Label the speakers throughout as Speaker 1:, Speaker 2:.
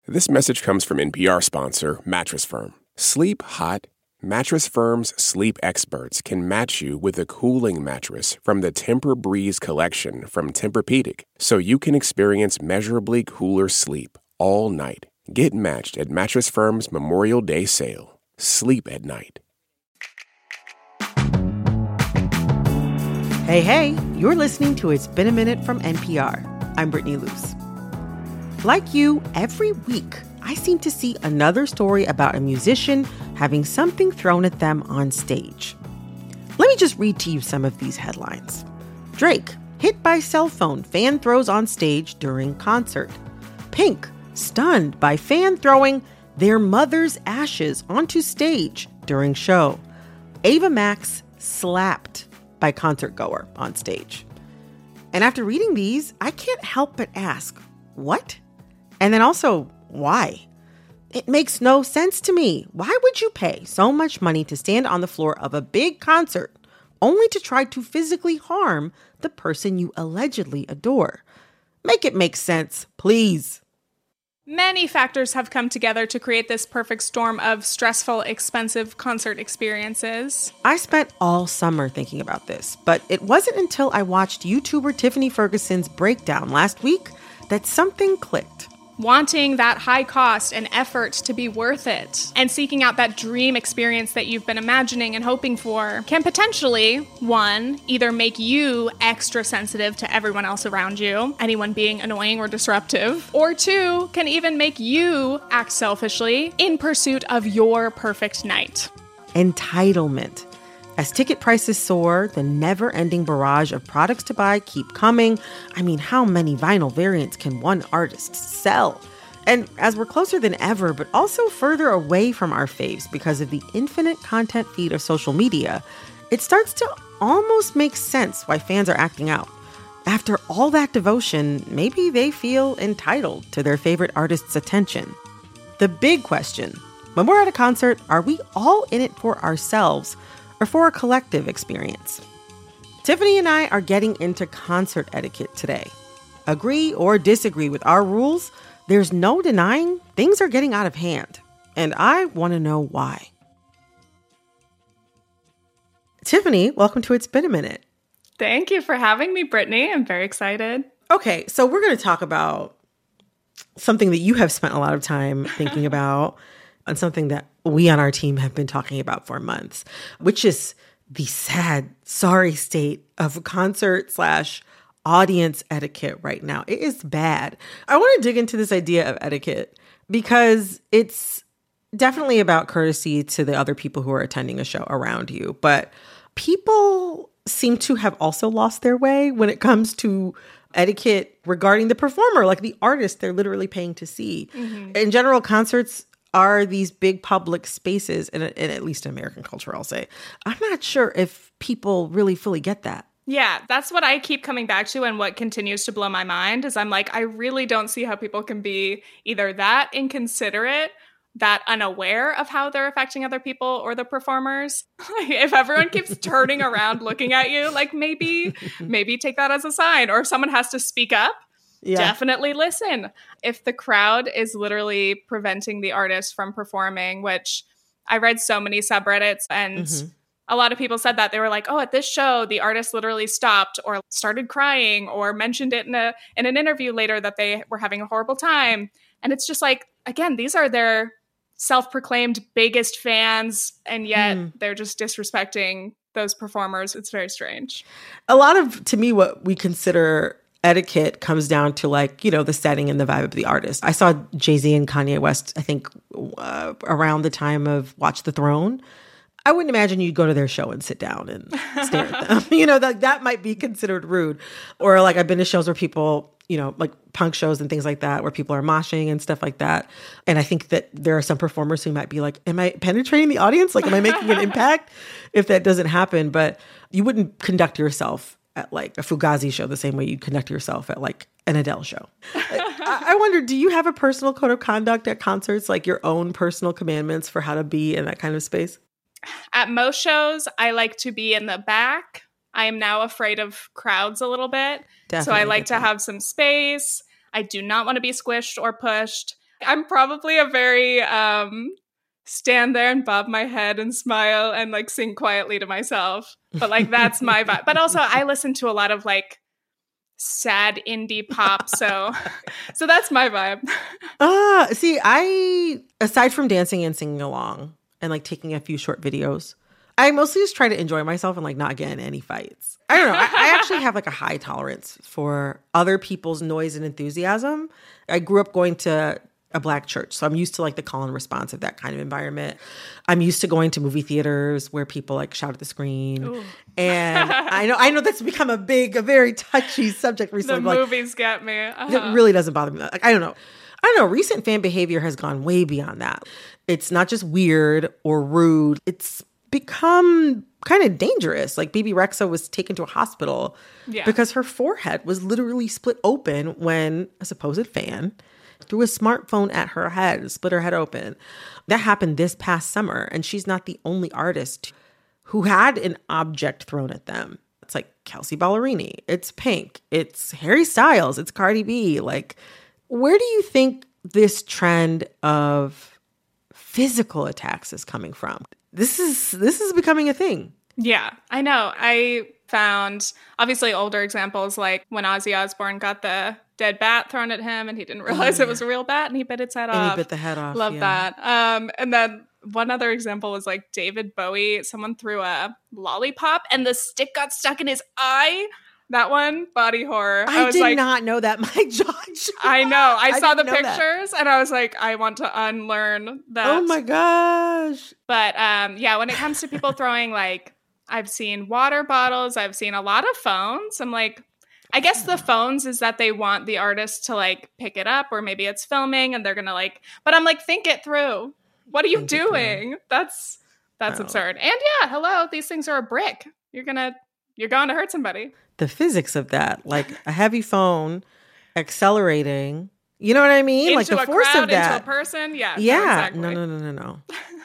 Speaker 1: This message comes from NPR sponsor Mattress Firm. Sleep hot. Mattress Firm's sleep experts can match you with a cooling mattress from the Tempur-Breeze collection from Tempur-Pedic, so you can experience measurably cooler sleep all night. Get matched at Mattress Firm's Memorial Day sale. Sleep at night.
Speaker 2: Hey, you're listening to It's Been a Minute from NPR. I'm Brittany Luce. Like you, every week, I seem to see another story about a musician having something thrown at them on stage. Let me just read to you some of these headlines. Drake, hit by cell phone, fan throws on stage during concert. Pink, stunned by fan throwing their mother's ashes onto stage during show. Ava Max, slapped by concert goer on stage. And after reading these, I can't help but ask, what? And then also, why? It makes no sense to me. Why would you pay so much money to stand on the floor of a big concert only to try to physically harm the person you allegedly adore? Make it make sense, please.
Speaker 3: Many factors have come together to create this perfect storm of stressful, expensive concert experiences.
Speaker 2: I spent all summer thinking about this, but it wasn't until I watched YouTuber Tiffany Ferguson's breakdown last week that something clicked.
Speaker 3: Wanting that high cost and effort to be worth it, and seeking out that dream experience that you've been imagining and hoping for can potentially, one, either make you extra sensitive to everyone else around you, anyone being annoying or disruptive, or two, can even make you act selfishly in pursuit of your perfect night.
Speaker 2: Entitlement. As ticket prices soar, the never-ending barrage of products to buy keep coming. I mean, how many vinyl variants can one artist sell? And as we're closer than ever, but also further away from our faves because of the infinite content feed of social media, it starts to almost make sense why fans are acting out. After all that devotion, maybe they feel entitled to their favorite artist's attention. The big question, when we're at a concert, are we all in it for ourselves or for a collective experience? Tiffany and I are getting into concert etiquette today. Agree or disagree with our rules, there's no denying things are getting out of hand. And I want to know why. Tiffany, welcome to It's Been a Minute.
Speaker 3: Thank you for having me, Brittany. I'm very excited.
Speaker 2: Okay, so we're going to talk about something that you have spent a lot of time thinking about, and something that we on our team have been talking about for months, which is the sad, sorry state of concert/audience etiquette right now. It is bad. I want to dig into this idea of etiquette because it's definitely about courtesy to the other people who are attending a show around you. But people seem to have also lost their way when it comes to etiquette regarding the performer, like the artist they're literally paying to see. Mm-hmm. In general, concerts are these big public spaces, and at least in American culture, I'll say. I'm not sure if people really fully get that.
Speaker 3: Yeah, that's what I keep coming back to, and what continues to blow my mind is I'm like, I really don't see how people can be either that inconsiderate, that unaware of how they're affecting other people or the performers. If everyone keeps turning around looking at you, like maybe take that as a sign, or if someone has to speak up, definitely listen. If the crowd is literally preventing the artist from performing, which I read so many subreddits, and a lot of people said that. They were like, oh, at this show, the artist literally stopped or started crying or mentioned it in an interview later that they were having a horrible time. And it's just like, again, these are their self-proclaimed biggest fans, and yet they're just disrespecting those performers. It's very strange.
Speaker 2: A lot of, to me, what we consider etiquette comes down to, like, you know, the setting and the vibe of the artist. I saw Jay-Z and Kanye West, I think, around the time of Watch the Throne. I wouldn't imagine you'd go to their show and sit down and stare at them. You know, that might be considered rude. Or like I've been to shows where people, you know, like punk shows and things like that, where people are moshing and stuff like that. And I think that there are some performers who might be like, am I penetrating the audience? Like, am I making an impact if that doesn't happen? But you wouldn't conduct yourself at like a Fugazi show the same way you conduct yourself at like an Adele show. I wonder, do you have a personal code of conduct at concerts, like your own personal commandments for how to be in that kind of space?
Speaker 3: At most shows, I like to be in the back. I am now afraid of crowds a little bit. Definitely, so I like to have some space. I do not want to be squished or pushed. I'm probably a very stand there and bob my head and smile and like sing quietly to myself. But like that's my vibe. But also I listen to a lot of like sad indie pop, so that's my vibe.
Speaker 2: See, I aside from dancing and singing along and like taking a few short videos, I mostly just try to enjoy myself and like not get in any fights. I don't know. I actually have like a high tolerance for other people's noise and enthusiasm. I grew up going to a Black church, so I'm used to like the call and response of that kind of environment. I'm used to going to movie theaters where people like shout at the screen. Ooh. And I know that's become a very touchy subject recently.
Speaker 3: The movies get me.
Speaker 2: It really doesn't bother me. Like, I don't know. Recent fan behavior has gone way beyond that. It's not just weird or rude. It's become kind of dangerous. Like Bebe Rexha was taken to a hospital because her forehead was literally split open when a supposed fan threw a smartphone at her head, split her head open. That happened this past summer, and she's not the only artist who had an object thrown at them. It's like Kelsea Ballerini, it's Pink, it's Harry Styles, it's Cardi B. Like, where do you think this trend of physical attacks is coming from? This is becoming a thing.
Speaker 3: Yeah, I know. I found obviously older examples like when Ozzy Osbourne got the dead bat thrown at him and he didn't realize it was a real bat and he bit its head off.
Speaker 2: And he bit the head off.
Speaker 3: Love that. And then one other example was like David Bowie. Someone threw a lollipop and the stick got stuck in his eye. That one, body horror.
Speaker 2: I did not know that. My jaw.
Speaker 3: I know. I saw the pictures and I was like, I want to unlearn that.
Speaker 2: Oh my gosh.
Speaker 3: But when it comes to people throwing like, I've seen water bottles, I've seen a lot of phones. I'm like, I guess the phones is that they want the artist to like pick it up, or maybe it's filming and they're gonna like, but I'm like, think it through. What are you doing? That's absurd. And yeah, hello, these things are a brick. You're going to hurt somebody.
Speaker 2: The physics of that, like a heavy phone accelerating, you know what I mean?
Speaker 3: Into
Speaker 2: like the force
Speaker 3: crowd,
Speaker 2: of that.
Speaker 3: into a person. Yeah.
Speaker 2: Yeah.
Speaker 3: No, exactly.
Speaker 2: No.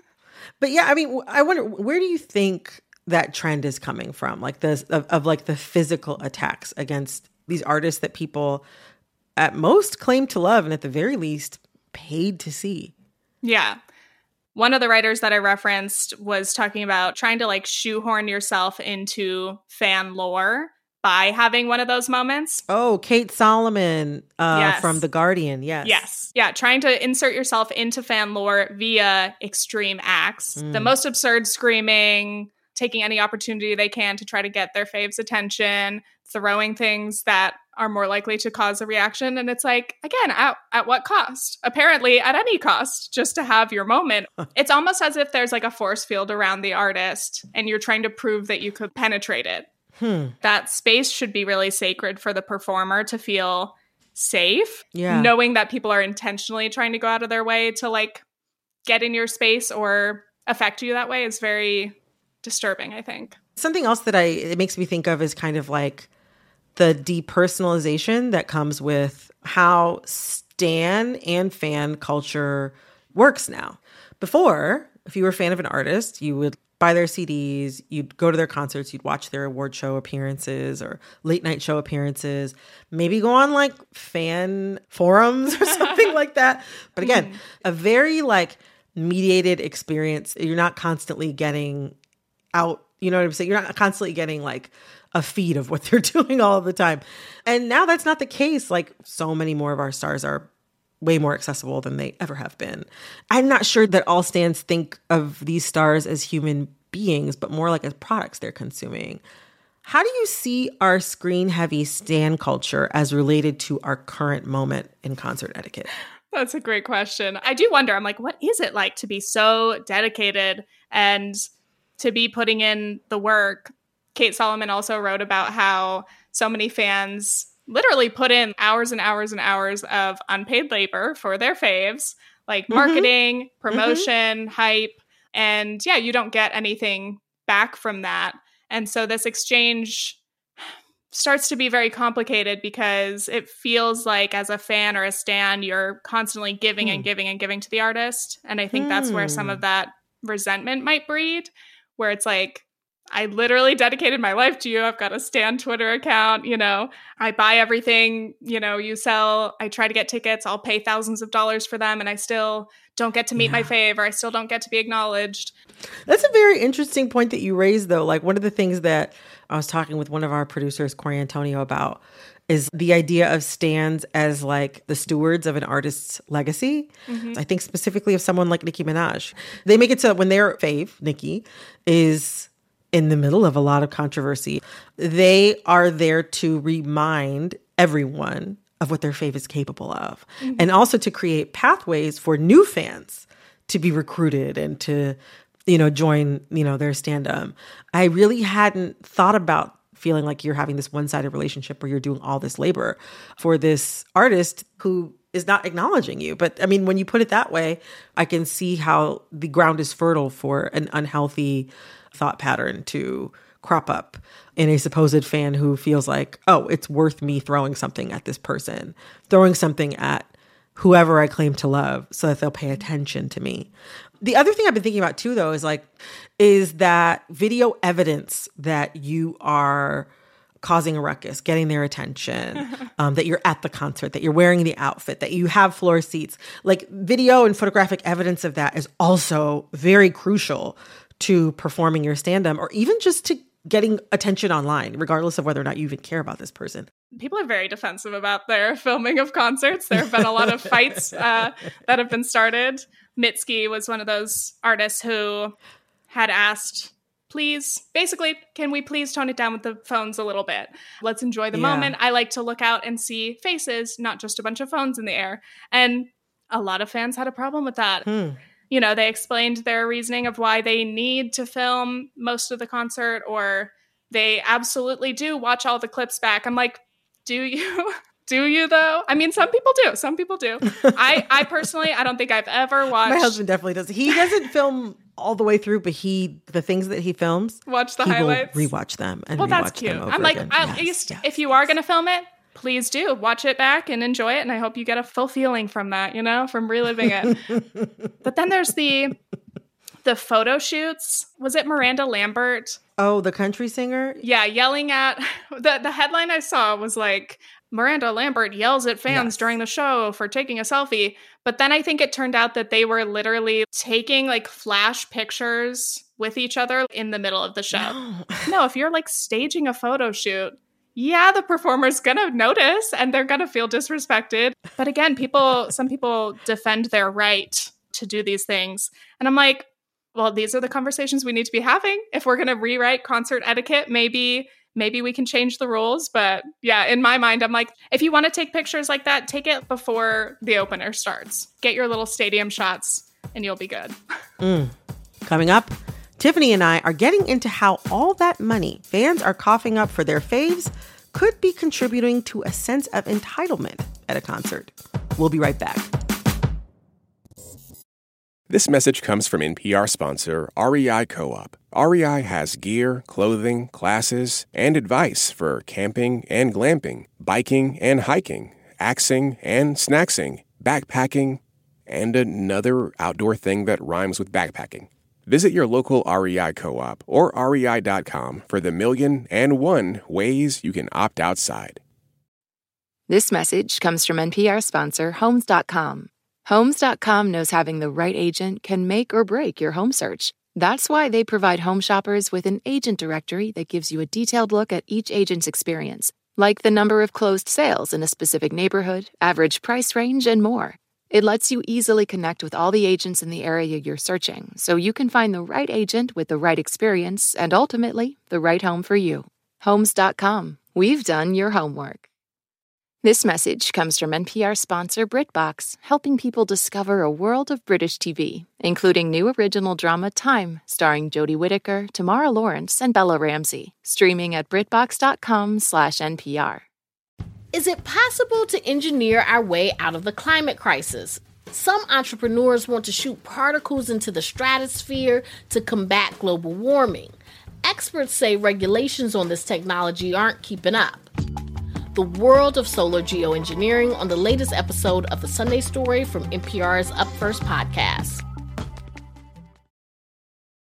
Speaker 2: But yeah, I mean, I wonder, where do you think that trend is coming from? Like this of like the physical attacks against these artists that people at most claim to love and at the very least paid to see.
Speaker 3: Yeah. One of the writers that I referenced was talking about trying to like shoehorn yourself into fan lore by having one of those moments.
Speaker 2: Oh, Kate Solomon from The Guardian. Yes.
Speaker 3: Yes. Yeah. Trying to insert yourself into fan lore via extreme acts. The most absurd screaming, taking any opportunity they can to try to get their faves' attention, throwing things that are more likely to cause a reaction. And it's like, again, at what cost? Apparently at any cost, just to have your moment. It's almost as if there's like a force field around the artist and you're trying to prove that you could penetrate it. That space should be really sacred for the performer to feel safe.
Speaker 2: Yeah.
Speaker 3: Knowing that people are intentionally trying to go out of their way to like get in your space or affect you that way is very disturbing, I think.
Speaker 2: Something else that it makes me think of is kind of like the depersonalization that comes with how stan and fan culture works now. Before, if you were a fan of an artist, you would buy their CDs, you'd go to their concerts, you'd watch their award show appearances or late night show appearances, maybe go on like fan forums or something like that. But again, a very like mediated experience. You're not constantly getting out, you know what I'm saying? You're not constantly getting like a feed of what they're doing all of the time. And now that's not the case. Like so many more of our stars are way more accessible than they ever have been. I'm not sure that all stans think of these stars as human beings, but more like as products they're consuming. How do you see our screen-heavy stan culture as related to our current moment in concert etiquette?
Speaker 3: That's a great question. I do wonder, I'm like, what is it like to be so dedicated and to be putting in the work? Kate Solomon also wrote about how so many fans literally put in hours and hours and hours of unpaid labor for their faves, like marketing, promotion, hype. And yeah, you don't get anything back from that. And so this exchange starts to be very complicated because it feels like as a fan or a stan, you're constantly giving and giving and giving to the artist. And I think that's where some of that resentment might breed, where it's like, I literally dedicated my life to you. I've got a Stan Twitter account, I buy everything, you sell. I try to get tickets. I'll pay thousands of dollars for them, and I still don't get to meet my fave, or I still don't get to be acknowledged.
Speaker 2: That's a very interesting point that you raised, though. Like, one of the things that I was talking with one of our producers, Corey Antonio, about is the idea of stans as like the stewards of an artist's legacy. Mm-hmm. I think specifically of someone like Nicki Minaj. They make it so that when their fave, Nicki, is in the middle of a lot of controversy, they are there to remind everyone of what their fave is capable of. Mm-hmm. And also to create pathways for new fans to be recruited and to, join, their stand-up. I really hadn't thought about feeling like you're having this one-sided relationship where you're doing all this labor for this artist who is not acknowledging you. But I mean, when you put it that way, I can see how the ground is fertile for an unhealthy thought pattern to crop up in a supposed fan who feels like, oh, it's worth me throwing something at this person, throwing something at whoever I claim to love so that they'll pay attention to me. The other thing I've been thinking about too, though, is that video evidence that you are causing a ruckus, getting their attention, that you're at the concert, that you're wearing the outfit, that you have floor seats. Like, video and photographic evidence of that is also very crucial to performing your stand-up, or even just to getting attention online, regardless of whether or not you even care about this person.
Speaker 3: People are very defensive about their filming of concerts. There have been a lot of fights that have been started. Mitski was one of those artists who had asked, please, basically, can we please tone it down with the phones a little bit? Let's enjoy the moment. I like to look out and see faces, not just a bunch of phones in the air. And a lot of fans had a problem with that. They explained their reasoning of why they need to film most of the concert, or they absolutely do watch all the clips back. I'm like, do you? Do you, though? I mean, some people do. Some people do. I personally, I don't think I've ever watched. My
Speaker 2: husband definitely does. He doesn't film all the way through, but the things that he films,
Speaker 3: watch the highlights,
Speaker 2: will rewatch them and
Speaker 3: that's cute. I'm like, again. At least if you are going to film it, please do watch it back and enjoy it. And I hope you get a full feeling from that, from reliving it. But then there's the photo shoots. Was it Miranda Lambert?
Speaker 2: Oh, the country singer?
Speaker 3: Yeah, yelling at the headline I saw was like, Miranda Lambert yells at fans during the show for taking a selfie. But then I think it turned out that they were literally taking like flash pictures with each other in the middle of the show. No, if you're like staging a photo shoot, the performer's gonna notice and they're gonna feel disrespected. But again, some people defend their right to do these things. And I'm like, well, these are the conversations we need to be having. If we're gonna rewrite concert etiquette, maybe we can change the rules. But yeah, in my mind, I'm like, if you want to take pictures like that, take it before the opener starts. Get your little stadium shots and you'll be good.
Speaker 2: Coming up, Tiffany and I are getting into how all that money fans are coughing up for their faves could be contributing to a sense of entitlement at a concert. We'll be right back.
Speaker 1: This message comes from NPR sponsor REI Co-op. REI has gear, clothing, classes, and advice for camping and glamping, biking and hiking, axing and snacksing, backpacking, and another outdoor thing that rhymes with backpacking. Visit your local REI Co-op or rei.com for the 1,000,001 ways you can opt outside.
Speaker 4: This message comes from NPR sponsor Homes.com. Homes.com knows having the right agent can make or break your home search. That's why they provide home shoppers with an agent directory that gives you a detailed look at each agent's experience, like the number of closed sales in a specific neighborhood, average price range, and more. It lets you easily connect with all the agents in the area you're searching, so you can find the right agent with the right experience and ultimately the right home for you. Homes.com. We've done your homework. This message comes from NPR sponsor BritBox, helping people discover a world of British TV, including new original drama Time, starring Jodie Whittaker, Tamara Lawrence, and Bella Ramsey, streaming at BritBox.com/NPR.
Speaker 5: Is it possible to engineer our way out of the climate crisis? Some entrepreneurs want to shoot particles into the stratosphere to combat global warming. Experts say regulations on this technology aren't keeping up. The world of solar geoengineering on the latest episode of The Sunday Story from NPR's Up First podcast.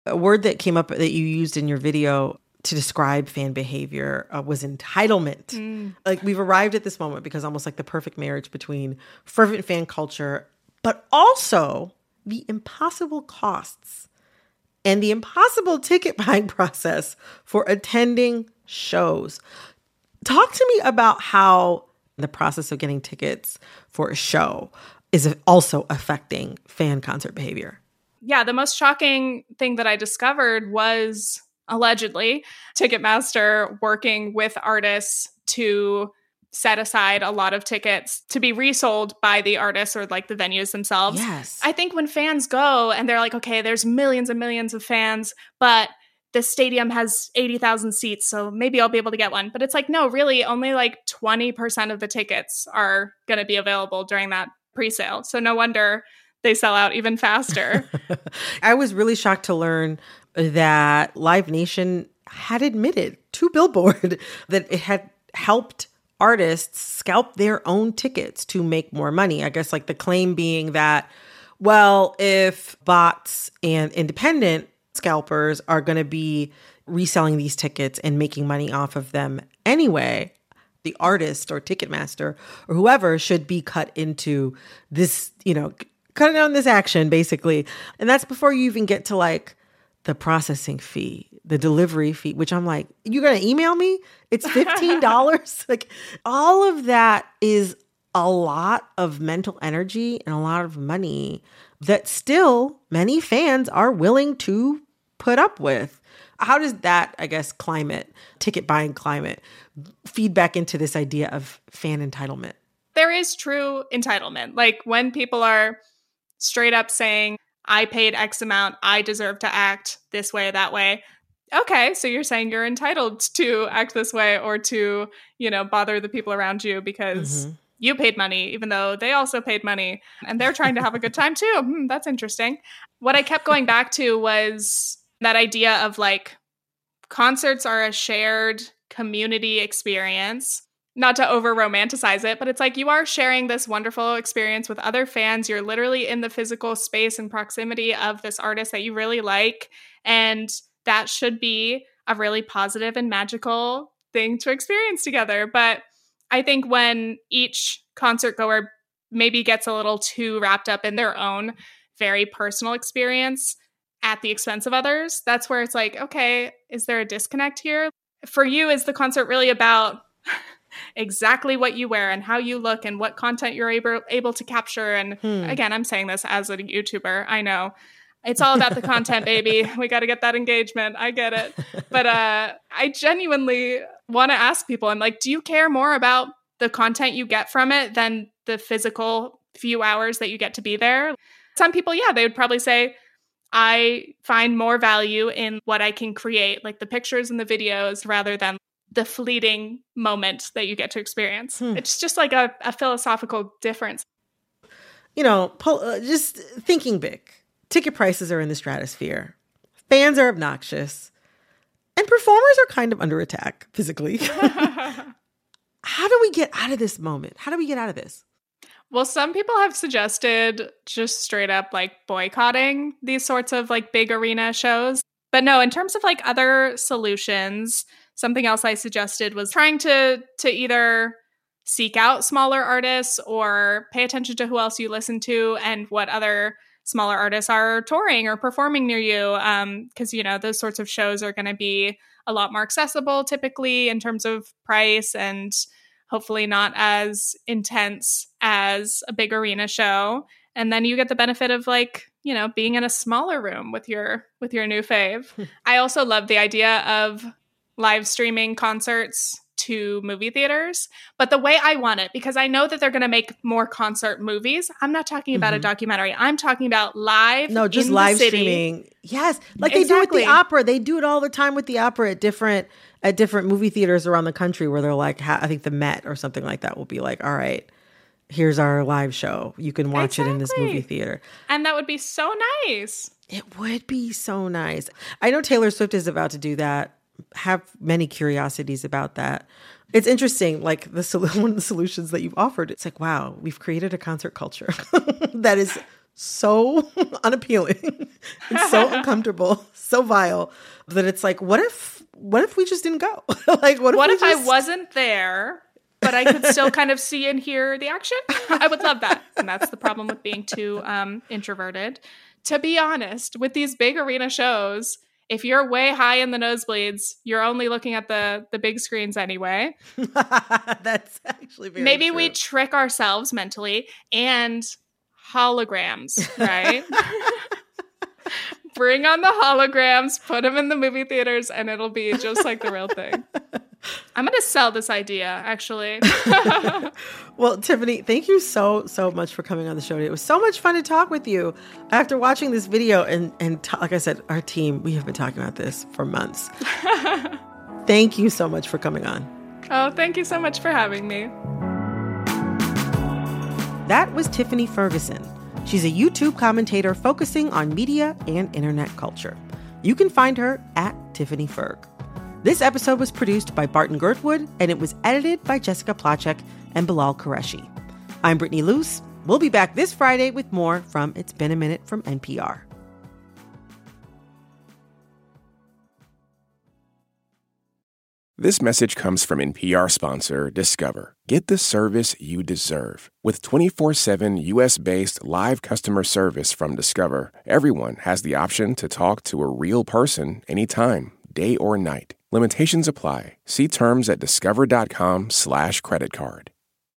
Speaker 2: A word that came up that you used in your video to describe fan behavior was entitlement. Like, we've arrived at this moment because almost like the perfect marriage between fervent fan culture, but also the impossible costs and the impossible ticket buying process for attending shows. Talk to me about how the process of getting tickets for a show is also affecting fan concert behavior.
Speaker 3: Yeah, the most shocking thing that I discovered was allegedly Ticketmaster working with artists to set aside a lot of tickets to be resold by the artists or like the venues themselves.
Speaker 2: Yes.
Speaker 3: I think when fans go and they're like, okay, there's millions and millions of fans, but the stadium has 80,000 seats, so maybe I'll be able to get one. But it's like, no, really, only like 20% of the tickets are going to be available during that pre-sale. So no wonder they sell out even faster.
Speaker 2: I was really shocked to learn that Live Nation had admitted to Billboard that it had helped artists scalp their own tickets to make more money. I guess like the claim being that, well, if bots and independent scalpers are going to be reselling these tickets and making money off of them anyway, the artist or Ticketmaster or whoever should be cut into this, cutting on this action basically. And that's before you even get to like the processing fee, the delivery fee, which I'm like, you're going to email me? It's $15. Like, all of that is a lot of mental energy and a lot of money that still many fans are willing to put up with. How does that, I guess, ticket buying climate, feed back into this idea of fan entitlement?
Speaker 3: There is true entitlement. Like when people are straight up saying, I paid X amount, I deserve to act this way, that way. Okay, so you're saying you're entitled to act this way or to, bother the people around you because you paid money, even though they also paid money and they're trying to have a good time too. That's interesting. What I kept going back to was that idea of like concerts are a shared community experience. Not to over romanticize it, but it's like you are sharing this wonderful experience with other fans. You're literally in the physical space and proximity of this artist that you really like. And that should be a really positive and magical thing to experience together. But I think when each concert goer maybe gets a little too wrapped up in their own very personal experience at the expense of others, that's where it's like, okay, is there a disconnect here? For you, is the concert really about exactly what you wear and how you look and what content you're able to capture? And again, I'm saying this as a YouTuber. I know it's all about the content, baby. We got to get that engagement. I get it. But I genuinely want to ask people, I'm like, do you care more about the content you get from it than the physical few hours that you get to be there? Some people, yeah, they would probably say, I find more value in what I can create, like the pictures and the videos, rather than the fleeting moment that you get to experience. It's just like a philosophical difference.
Speaker 2: Just thinking big. Ticket prices are in the stratosphere. Fans are obnoxious. And performers are kind of under attack physically. How do we get out of this moment? How do we get out of this?
Speaker 3: Well, some people have suggested just straight up like boycotting these sorts of like big arena shows. But no, in terms of like other solutions, something else I suggested was trying to either seek out smaller artists or pay attention to who else you listen to and what other smaller artists are touring or performing near you. Because, those sorts of shows are going to be a lot more accessible typically in terms of price and hopefully not as intense as a big arena show. And then you get the benefit of like, being in a smaller room with your new fave. I also love the idea of live streaming concerts to movie theaters, but the way I want it, because I know that they're going to make more concert movies. I'm not talking about a documentary. I'm talking about live.
Speaker 2: No, just
Speaker 3: in
Speaker 2: live
Speaker 3: the city.
Speaker 2: streaming. Yes. Like they do with the opera. They do it all the time with the opera at different movie theaters around the country where they're like, I think the Met or something like that will be like, all right, here's our live show. You can watch it in this movie theater.
Speaker 3: And that would be so nice.
Speaker 2: It would be so nice. I know Taylor Swift is about to do that. Have many curiosities about that. It's interesting, like one of the solutions that you've offered, it's like, wow, we've created a concert culture that is so unappealing. It's so uncomfortable, so vile that it's like, what if we just didn't go? Like, what if
Speaker 3: I wasn't there, but I could still kind of see and hear the action? I would love that. And that's the problem with being too introverted. To be honest, with these big arena shows, if you're way high in the nosebleeds, you're only looking at the big screens anyway.
Speaker 2: That's actually very
Speaker 3: Maybe
Speaker 2: true.
Speaker 3: we trick ourselves mentally. And holograms, right? Bring on the holograms, put them in the movie theaters, and it'll be just like the real thing. I'm going to sell this idea, actually.
Speaker 2: Well, Tiffany, thank you so much for coming on the show. It was so much fun to talk with you. After watching this video, and like I said, our team, we have been talking about this for months. Thank you so much for coming on.
Speaker 3: Oh, thank you so much for having me.
Speaker 2: That was Tiffany Ferguson. She's a YouTube commentator focusing on media and internet culture. You can find her at Tiffany Ferg. This episode was produced by Barton Girdwood, and it was edited by Jessica Placzek and Bilal Qureshi. I'm Brittany Luce. We'll be back this Friday with more from It's Been a Minute from NPR.
Speaker 1: This message comes from NPR sponsor Discover. Get the service you deserve. With 24/7 U.S.-based live customer service from Discover, everyone has the option to talk to a real person anytime, day or night. Limitations apply. See terms at discover.com/creditcard.